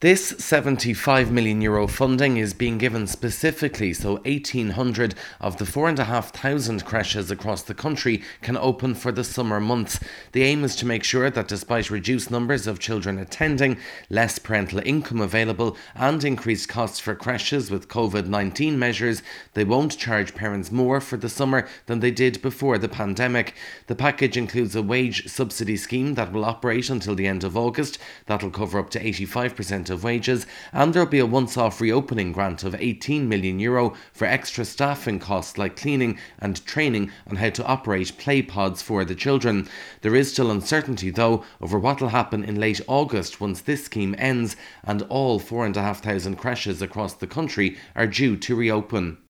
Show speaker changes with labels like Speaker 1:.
Speaker 1: This €75 million funding is being given specifically so 1,800 of the 4,500 creches across the country can open for the summer months. The aim is to make sure that despite reduced numbers of children attending, less parental income available and increased costs for creches with COVID-19 measures, they won't charge parents more for the summer than they did before the pandemic. The package includes a wage subsidy scheme that will operate until the end of August. That'll cover up to 85% of wages, and there'll be a once-off reopening grant of €18 million for extra staffing costs like cleaning and training on how to operate play pods for the children. There is still uncertainty though over what will happen in late August once this scheme ends and all 4,500 creches across the country are due to reopen.